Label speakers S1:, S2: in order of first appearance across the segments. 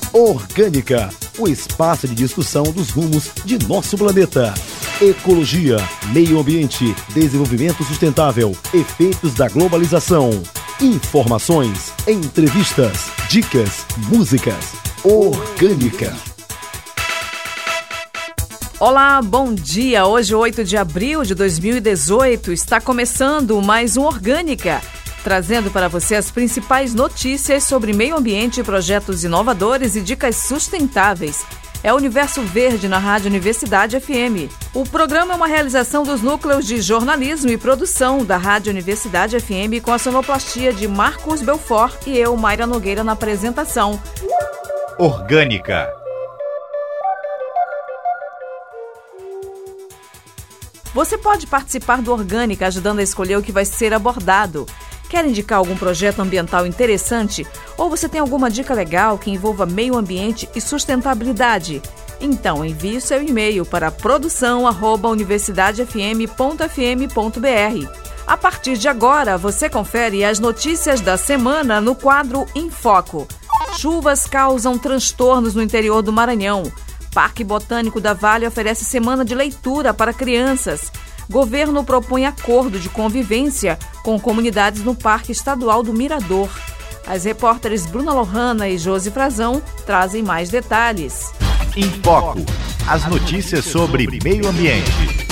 S1: Orgânica, o espaço de discussão dos rumos de nosso planeta. Ecologia, meio ambiente, desenvolvimento sustentável, efeitos da globalização. Informações, entrevistas, dicas, músicas. Orgânica.
S2: Olá, bom dia. Hoje, 8 de abril de 2018, está começando mais um Orgânica, trazendo para você as principais notícias sobre meio ambiente, projetos inovadores e dicas sustentáveis. É o Universo Verde na Rádio Universidade FM. O programa é uma realização dos núcleos de jornalismo e produção da Rádio Universidade FM, com a sonoplastia de Marcos Belfort e eu, Mayra Nogueira, na apresentação.
S3: Orgânica.
S2: Você pode participar do Orgânica ajudando a escolher o que vai ser abordado. Quer indicar algum projeto ambiental interessante? Ou você tem alguma dica legal que envolva meio ambiente e sustentabilidade? Então envie seu e-mail para produção@universidadefm.fm.br. A partir de agora, você confere as notícias da semana no quadro Em Foco. Chuvas causam transtornos no interior do Maranhão. Parque Botânico da Vale oferece semana de leitura para crianças. Governo propõe acordo de convivência com comunidades no Parque Estadual do Mirador. As repórteres Bruna Lohana e Josi Frazão trazem mais detalhes.
S3: Em Foco, as notícias sobre meio ambiente.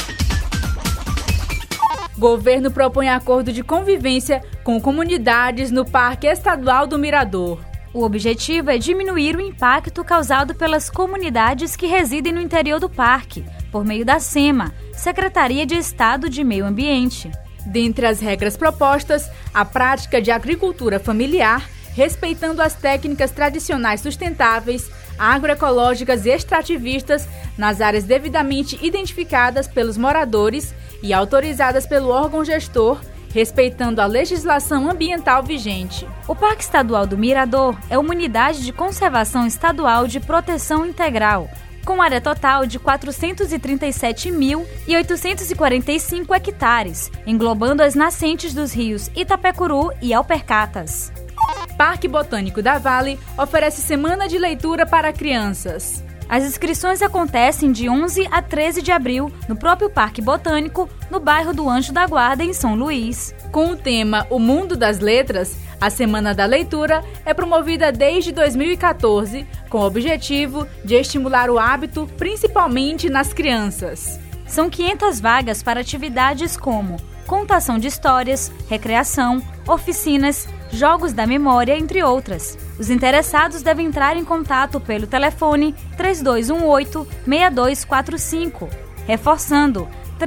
S4: Governo propõe acordo de convivência com comunidades no Parque Estadual do Mirador.
S5: O objetivo é diminuir o impacto causado pelas comunidades que residem no interior do parque, por meio da SEMA, Secretaria de Estado de Meio Ambiente.
S4: Dentre as regras propostas, a prática de agricultura familiar, respeitando as técnicas tradicionais sustentáveis, agroecológicas e extrativistas nas áreas devidamente identificadas pelos moradores e autorizadas pelo órgão gestor, respeitando a legislação ambiental vigente.
S5: O Parque Estadual do Mirador é uma unidade de conservação estadual de proteção integral, com área total de 437.845 hectares, englobando as nascentes dos rios Itapecuru e Alpercatas.
S4: Parque Botânico da Vale oferece semana de leitura para crianças.
S5: As inscrições acontecem de 11 a 13 de abril no próprio Parque Botânico, no bairro do Anjo da Guarda, em São Luís.
S4: Com o tema O Mundo das Letras, a Semana da Leitura é promovida desde 2014, com o objetivo de estimular o hábito, principalmente nas crianças.
S5: São 500 vagas para atividades como contação de histórias, recreação, oficinas, jogos da memória, entre outras. Os interessados devem entrar em contato pelo telefone 3218-6245, reforçando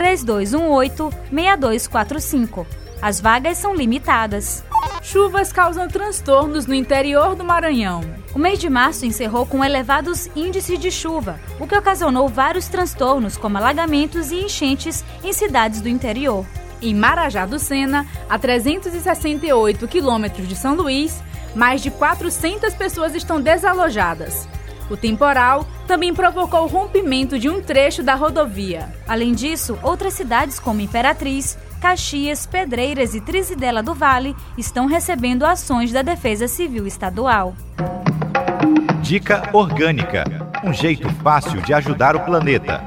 S5: 3218-6245. As vagas são limitadas.
S4: Chuvas causam transtornos no interior do Maranhão.
S5: O mês de março encerrou com elevados índices de chuva, o que ocasionou vários transtornos, como alagamentos e enchentes em cidades do interior.
S4: Em Marajá do Sena, a 368 quilômetros de São Luís, mais de 400 pessoas estão desalojadas. O temporal também provocou o rompimento de um trecho da rodovia.
S5: Além disso, outras cidades como Imperatriz, Caxias, Pedreiras e Trizidela do Vale estão recebendo ações da Defesa Civil Estadual.
S3: Dica Orgânica, um jeito fácil de ajudar o planeta.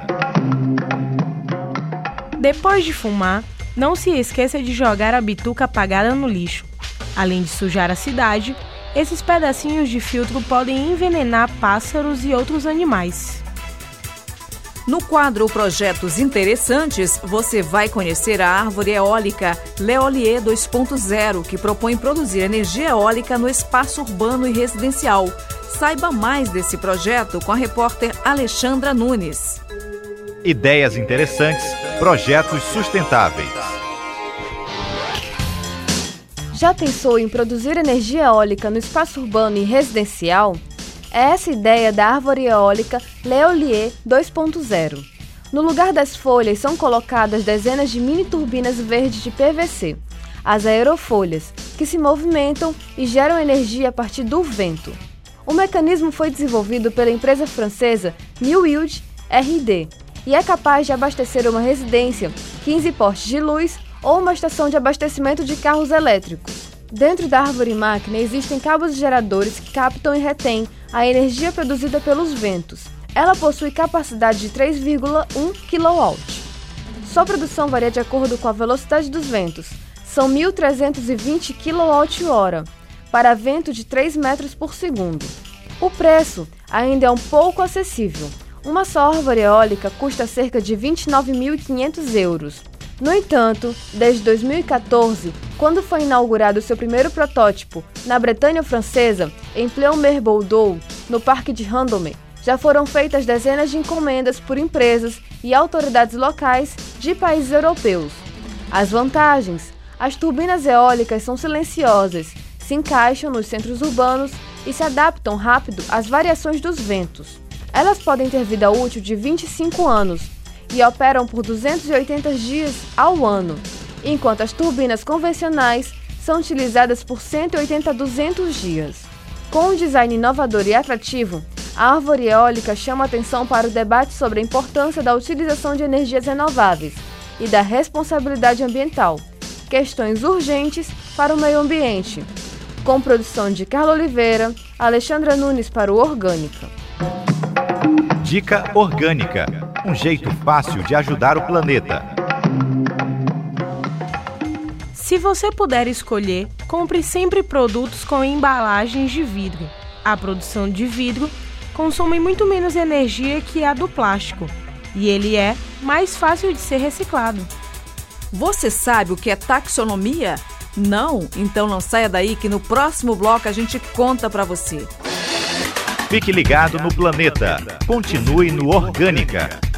S6: Depois de fumar, não se esqueça de jogar a bituca apagada no lixo. Além de sujar a cidade, esses pedacinhos de filtro podem envenenar pássaros e outros animais.
S2: No quadro Projetos Interessantes, você vai conhecer a árvore eólica L'Eolier 2.0, que propõe produzir energia eólica no espaço urbano e residencial. Saiba mais desse projeto com a repórter Alexandra Nunes.
S3: Ideias interessantes, projetos sustentáveis.
S7: Já pensou em produzir energia eólica no espaço urbano e residencial? É essa ideia da árvore eólica L'Eolier 2.0. No lugar das folhas são colocadas dezenas de mini turbinas verdes de PVC, as aerofolhas, que se movimentam e geram energia a partir do vento. O mecanismo foi desenvolvido pela empresa francesa New Yield RD e é capaz de abastecer uma residência, 15 postes de luz ou uma estação de abastecimento de carros elétricos. Dentro da árvore-máquina existem cabos geradores que captam e retêm a energia produzida pelos ventos. Ela possui capacidade de 3,1 kW. Sua produção varia de acordo com a velocidade dos ventos. São 1.320 kWh para vento de 3 metros por segundo. O preço ainda é um pouco acessível. Uma só árvore eólica custa cerca de 29.500 euros. No entanto, desde 2014, quando foi inaugurado seu primeiro protótipo na Bretanha Francesa, em Pleumer-Bordeaux, no Parque de Vendôme, já foram feitas dezenas de encomendas por empresas e autoridades locais de países europeus. As vantagens: as turbinas eólicas são silenciosas, se encaixam nos centros urbanos e se adaptam rápido às variações dos ventos. Elas podem ter vida útil de 25 anos e operam por 280 dias ao ano, enquanto as turbinas convencionais são utilizadas por 180 a 200 dias. Com um design inovador e atrativo, a árvore eólica chama atenção para o debate sobre a importância da utilização de energias renováveis e da responsabilidade ambiental, questões urgentes para o meio ambiente. Com produção de Carla Oliveira, Alexandra Nunes para o Orgânica.
S3: Dica Orgânica, um jeito fácil de ajudar o planeta.
S6: Se você puder escolher, compre sempre produtos com embalagens de vidro. A produção de vidro consome muito menos energia que a do plástico e ele é mais fácil de ser reciclado.
S2: Você sabe o que é taxonomia? Não? Então não saia daí que no próximo bloco a gente conta para você.
S3: Fique ligado no Planeta. Continue no Orgânica.